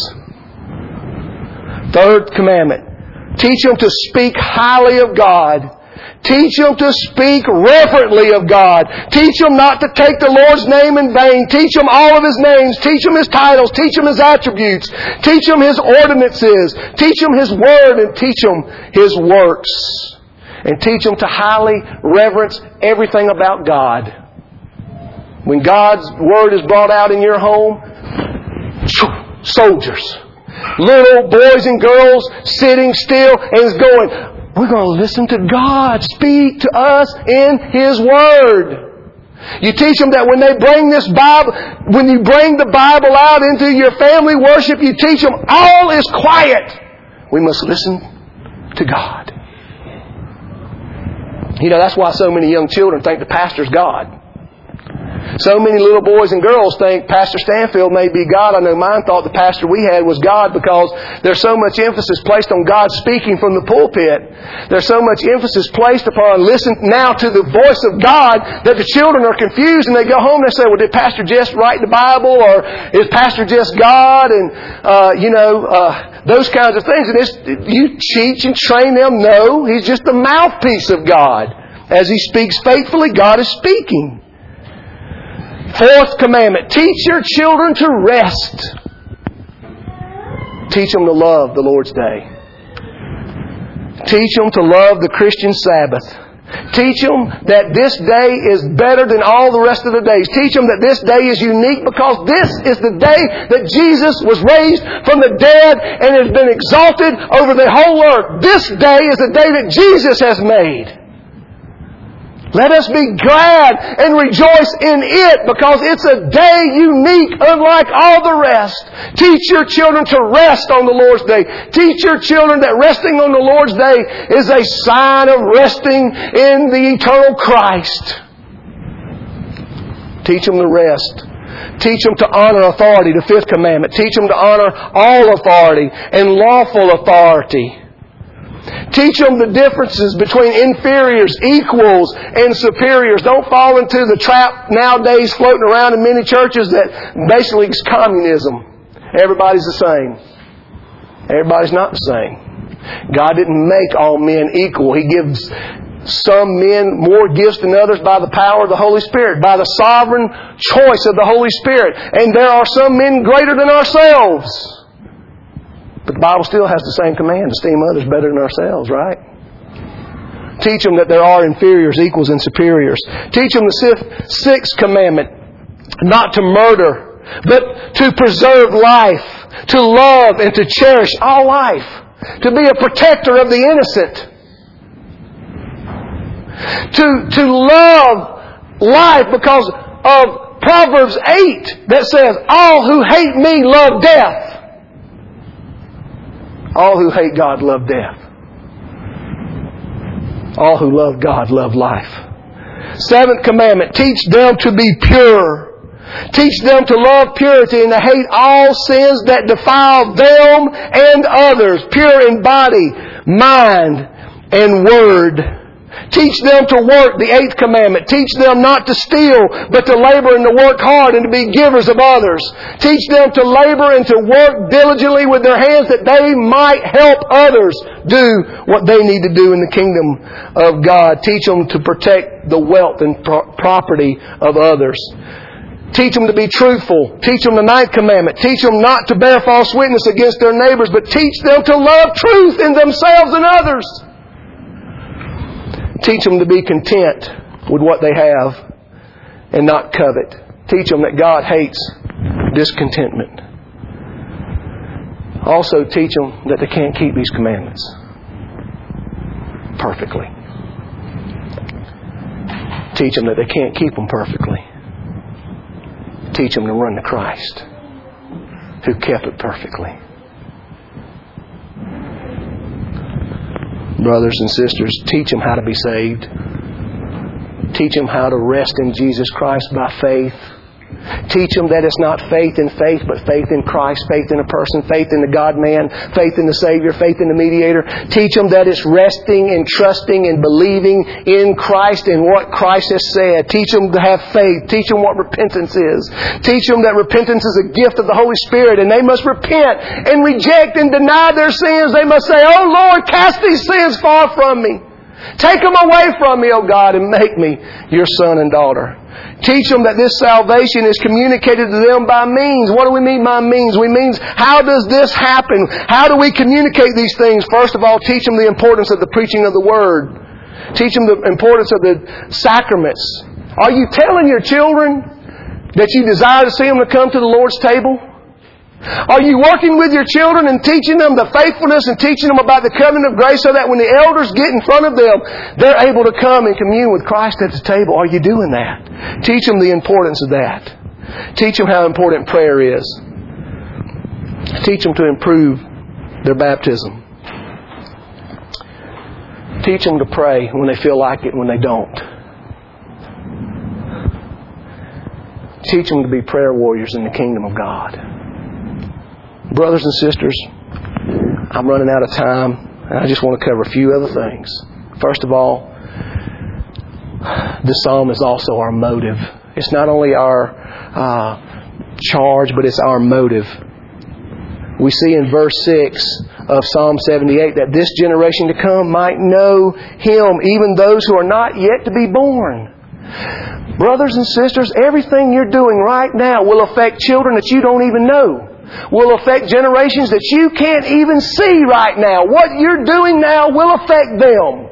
Third commandment. Teach them to speak highly of God. Teach them to speak reverently of God. Teach them not to take the Lord's name in vain. Teach them all of His names. Teach them His titles. Teach them His attributes. Teach them His ordinances. Teach them His Word, and teach them His works. And teach them to highly reverence everything about God. When God's Word is brought out in your home, soldiers, little boys and girls sitting still and is going, we're going to listen to God speak to us in His Word. You teach them that when they bring this Bible, when you bring the Bible out into your family worship, you teach them all is quiet. We must listen to God. You know, that's why so many young children think the pastor's God. So many little boys and girls think Pastor Stanfield may be God. I know mine thought the pastor we had was God because there's so much emphasis placed on God speaking from the pulpit. There's so much emphasis placed upon listen now to the voice of God that the children are confused and they go home and they say, well, did Pastor just write the Bible, or is Pastor just God? And, those kinds of things. And you teach and train them, no, He's just the mouthpiece of God. As He speaks faithfully, God is speaking. Fourth commandment, teach your children to rest. Teach them to love the Lord's Day. Teach them to love the Christian Sabbath. Teach them that this day is better than all the rest of the days. Teach them that this day is unique because this is the day that Jesus was raised from the dead and has been exalted over the whole earth. This day is the day that Jesus has made. Let us be glad and rejoice in it because it's a day unique unlike all the rest. Teach your children to rest on the Lord's Day. Teach your children that resting on the Lord's Day is a sign of resting in the eternal Christ. Teach them to rest. Teach them to honor authority, the fifth commandment. Teach them to honor all authority and lawful authority. Teach them the differences between inferiors, equals, and superiors. Don't fall into the trap nowadays floating around in many churches that basically is communism. Everybody's the same. Everybody's not the same. God didn't make all men equal. He gives some men more gifts than others by the power of the Holy Spirit, by the sovereign choice of the Holy Spirit. And there are some men greater than ourselves. But the Bible still has the same command, esteem others better than ourselves, right? Teach them that there are inferiors, equals, and superiors. Teach them the sixth commandment, not to murder, but to preserve life, to love and to cherish all life, to be a protector of the innocent, to love life because of Proverbs 8 that says, all who hate me love death. All who hate God love death. All who love God love life. Seventh commandment, teach them to be pure. Teach them to love purity and to hate all sins that defile them and others. Pure in body, mind, and word. Teach them to work, the eighth commandment. Teach them not to steal, but to labor and to work hard and to be givers of others. Teach them to labor and to work diligently with their hands that they might help others do what they need to do in the kingdom of God. Teach them to protect the wealth and property of others. Teach them to be truthful. Teach them the ninth commandment. Teach them not to bear false witness against their neighbors, but teach them to love truth in themselves and others. Teach them to be content with what they have and not covet. Teach them that God hates discontentment. Also teach them that they can't keep these commandments perfectly. Teach them that they can't keep them perfectly. Teach them to run to Christ, who kept it perfectly. Brothers and sisters, teach them how to be saved. Teach them how to rest in Jesus Christ by faith. Teach them that it's not faith in faith, but faith in Christ, faith in a person, faith in the God-man, faith in the Savior, faith in the mediator. Teach them that it's resting and trusting and believing in Christ and what Christ has said. Teach them to have faith. Teach them what repentance is. Teach them that repentance is a gift of the Holy Spirit and they must repent and reject and deny their sins. They must say, "Oh Lord, cast these sins far from me. Take them away from me, O God, and make me your son and daughter." Teach them that this salvation is communicated to them by means. What do we mean by means? We mean, how does this happen? How do we communicate these things? First of all, teach them the importance of the preaching of the Word. Teach them the importance of the sacraments. Are you telling your children that you desire to see them to come to the Lord's table? Are you working with your children and teaching them the faithfulness and teaching them about the covenant of grace so that when the elders get in front of them, they're able to come and commune with Christ at the table? Are you doing that? Teach them the importance of that. Teach them how important prayer is. Teach them to improve their baptism. Teach them to pray when they feel like it and when they don't. Teach them to be prayer warriors in the kingdom of God. Brothers and sisters, I'm running out of time, and I just want to cover a few other things. First of all, this psalm is also our motive. It's not only our charge, but it's our motive. We see in verse 6 of Psalm 78 that this generation to come might know Him, even those who are not yet to be born. Brothers and sisters, everything you're doing right now will affect children that you don't even know. Will affect generations that you can't even see right now. What you're doing now will affect them.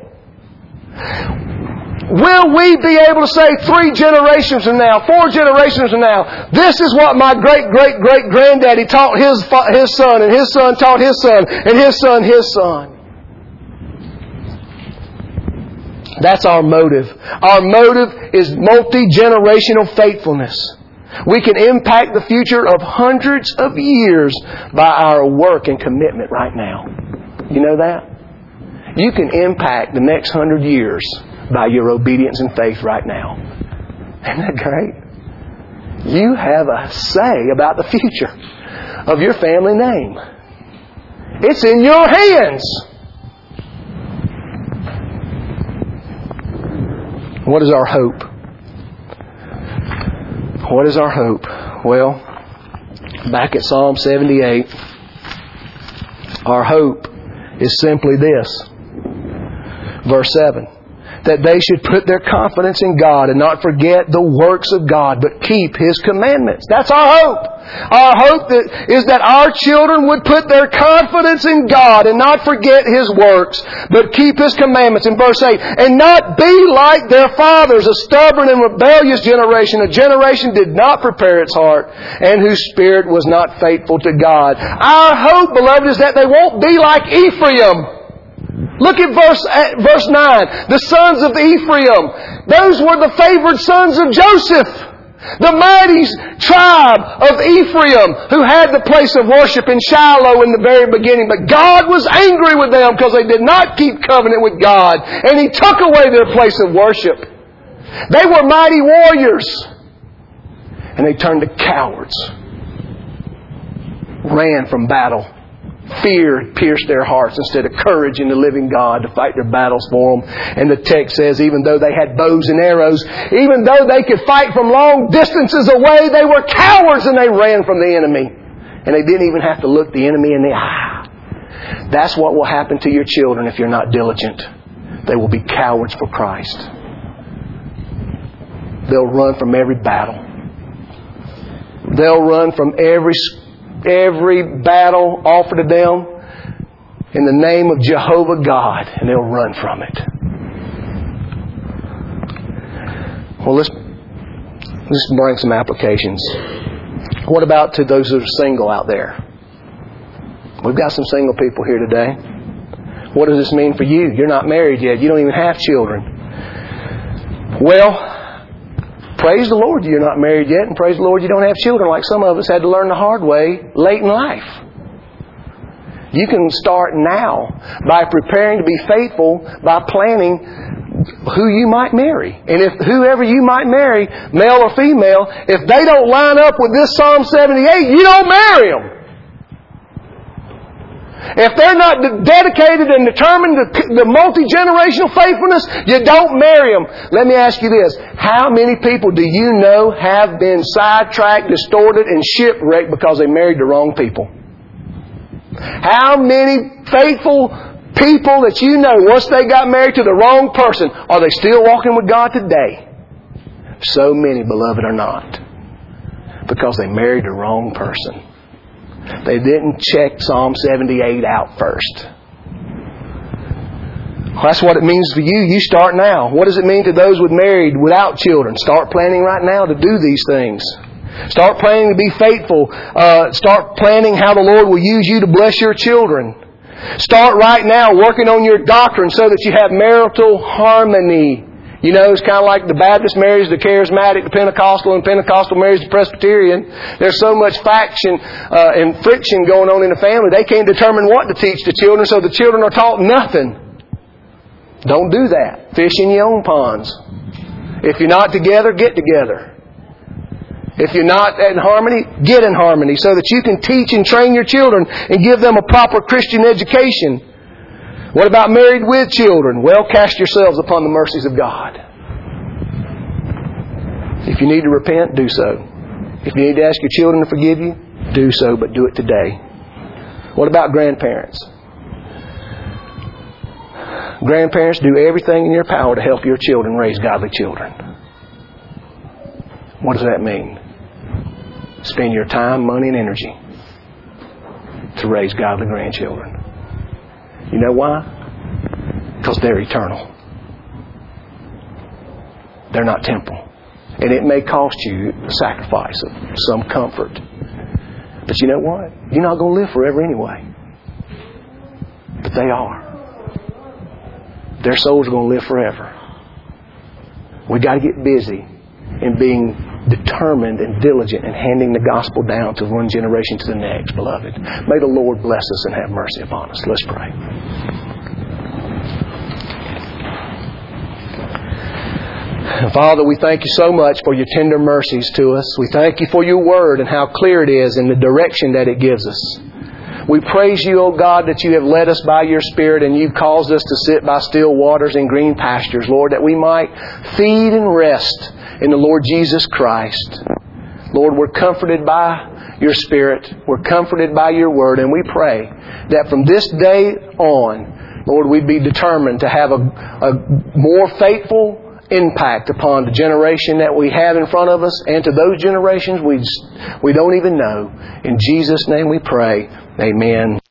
Will we be able to say 3 generations from now, 4 generations from now, this is what my great-great-great-granddaddy taught his son, and his son taught his son, and his son his son? That's our motive. Our motive is multi-generational faithfulness. We can impact the future of hundreds of years by our work and commitment right now. You know that? You can impact the next 100 years by your obedience and faith right now. Isn't that great? You have a say about the future of your family name. It's in your hands. What is our hope? What is our hope? Well, back at Psalm 78, our hope is simply this. Verse 7. That they should put their confidence in God and not forget the works of God, but keep His commandments. That's our hope. Our hope is that our children would put their confidence in God and not forget His works, but keep His commandments. In verse 8, and not be like their fathers, a stubborn and rebellious generation, a generation did not prepare its heart, and whose spirit was not faithful to God. Our hope, beloved, is that they won't be like Ephraim. Look at verse 9. The sons of Ephraim. Those were the favored sons of Joseph. The mighty tribe of Ephraim who had the place of worship in Shiloh in the very beginning. But God was angry with them because they did not keep covenant with God. And He took away their place of worship. They were mighty warriors. And they turned to cowards. Ran from battle. Fear pierced their hearts instead of courage in the living God to fight their battles for them. And the text says even though they had bows and arrows, even though they could fight from long distances away, they were cowards and they ran from the enemy. And they didn't even have to look the enemy in the eye. That's what will happen to your children if you're not diligent. They will be cowards for Christ. They'll run from every battle. They'll run from every battle offered to them in the name of Jehovah God, and they'll run from it. Well, let's bring some applications. What about to those that are single out there? We've got some single people here today. What does this mean for you? You're not married yet. You don't even have children. Well, praise the Lord you're not married yet, and praise the Lord you don't have children like some of us had to learn the hard way late in life. You can start now by preparing to be faithful by planning who you might marry. And if whoever you might marry, male or female, if they don't line up with this Psalm 78, you don't marry them. If they're not dedicated and determined to the multi-generational faithfulness, you don't marry them. Let me ask you this. How many people do you know have been sidetracked, distorted, and shipwrecked because they married the wrong people? How many faithful people that you know, once they got married to the wrong person, are they still walking with God today? So many, beloved, are not. Because they married the wrong person. They didn't check Psalm 78 out first. That's what it means for you. You start now. What does it mean to those without children? Start planning right now to do these things. Start planning to be faithful. Start planning how the Lord will use you to bless your children. Start right now working on your doctrine so that you have marital harmony. You know, it's kind of like the Baptist marries the charismatic, the Pentecostal, and Pentecostal marries the Presbyterian. There's so much faction and friction going on in the family, they can't determine what to teach the children, so the children are taught nothing. Don't do that. Fish in your own ponds. If you're not together, get together. If you're not in harmony, get in harmony so that you can teach and train your children and give them a proper Christian education. What about married with children? Well, cast yourselves upon the mercies of God. If you need to repent, do so. If you need to ask your children to forgive you, do so, but do it today. What about grandparents? Grandparents, do everything in your power to help your children raise godly children. What does that mean? Spend your time, money, and energy to raise godly grandchildren. You know why? Because they're eternal. They're not temporal. And it may cost you a sacrifice of some comfort. But you know what? You're not going to live forever anyway. But they are. Their souls are going to live forever. We've got to get busy in being determined and diligent in handing the gospel down to one generation to the next, beloved. May the Lord bless us and have mercy upon us. Let's pray. Father, we thank you so much for your tender mercies to us. We thank you for your word and how clear it is and the direction that it gives us. We praise you, O God, that you have led us by your Spirit and you've caused us to sit by still waters and green pastures, Lord, that we might feed and rest in the Lord Jesus Christ. Lord, we're comforted by your Spirit. We're comforted by your word. And we pray that from this day on, Lord, we'd be determined to have a more faithful impact upon the generation that we have in front of us and to those generations we don't even know. In Jesus' name we pray. Amen.